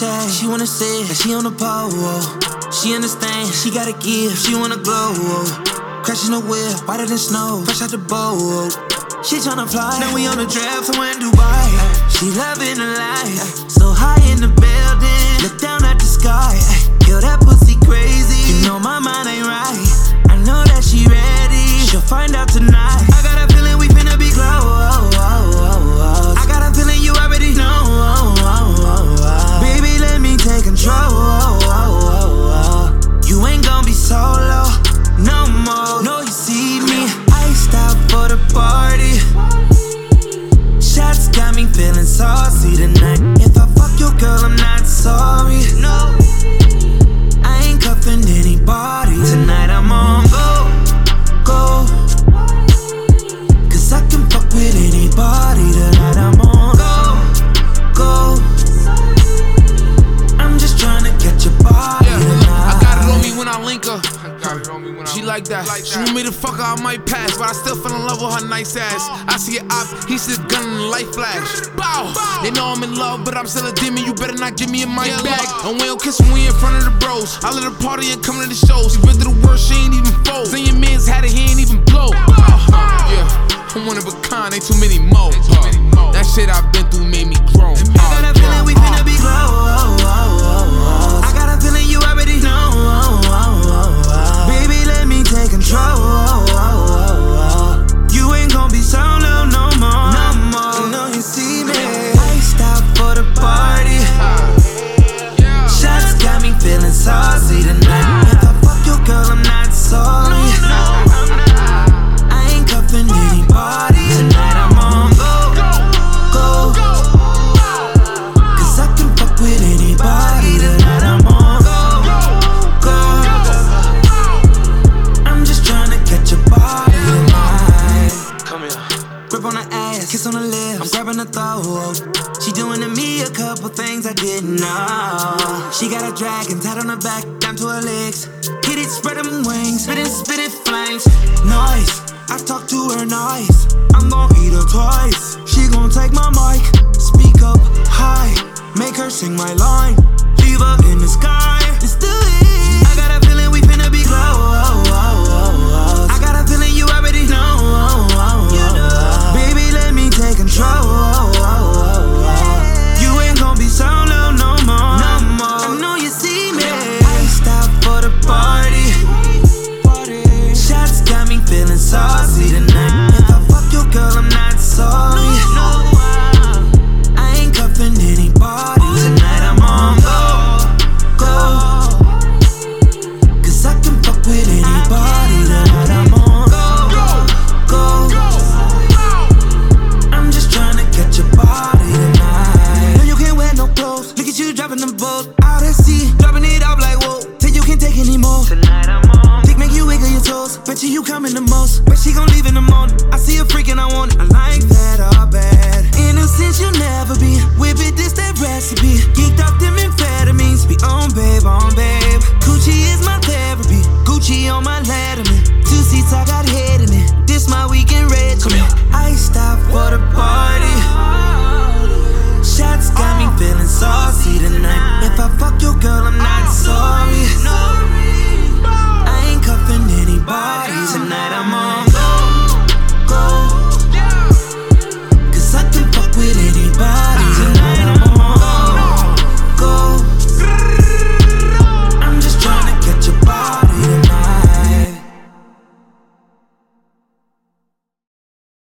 say, she wanna say that she on the pole. She understand, she gotta give, she wanna glow. Crashing the whip, whiter than snow, fresh out the boat. She tryna fly, now we on the draft somewhere in Dubai. She loving the life, so high in the building. Look down at the sky, yo, that pussy crazy. You know my mind ain't right, I know that she ready. She'll find out tonight. I got a feeling we finna be close. I got a feeling you already know. Baby, let me take control. You ain't gon' be solo no more. No, you see me, iced out for the party. Shots got me feeling saucy tonight. If I fuck your girl, I'm not sorry. No, I ain't cuffing anybody tonight. I'm on go. Cause I can fuck with anybody tonight. I'm on go. I'm just tryna get your body tonight. I got it on me when I link her. She like that. She want me to fuck her, I might pass, but I still fell in love with her nice ass. I see an op, he see a gun and the light flash. Bow! They know I'm in love, but I'm still a demon. You better not give me a mic back. And we don't kiss when we in front of the bros. I let her party and come to the shows. She been through the worst, she ain't even fold. Then your man's had it, he ain't even blow. Yeah, I'm one of a kind, ain't too many more. That shit I've been through made me grow. I got a feeling we finna be close. I got a feeling you already know. Baby, let me take control. You ain't gon' be solo no more. You know you see me, iced out for the party. Shots got me feeling saucy tonight. If I fuck your girl, I'm not sorry. I ain't cuffing anybody tonight. I'm on go. Cause I can fuck with anybody tonight. I'm on go. I'm just tryna catch your body tonight. Come here. Grip on her ass, kiss on her lips, I'm grabbing her throat. She doing to me a couple things I didn't know. She got a dragon tied on her back, down to her legs. Hit it, spread them wings, spit it flames. Nice, I talk to her nice. I'm gon' eat her twice. She gon' take my mic, speak up high, make her sing my line, leave her in the sky. Let's do it. I got a feeling we finna be close. I got a feeling you already know. Baby, let me take control. You ain't gon' be solo no more. I know you see me, iced out for the party. Shots got me feeling saucy tonight. If I fuck your girl, I'm not sorry. I ain't cuffing anybody tonight. I'm on go. Cause I can fuck with anybody tonight. I'm on go. I'm just tryna catch your body tonight. No, you can't wear no clothes. Look at you dropping the boat.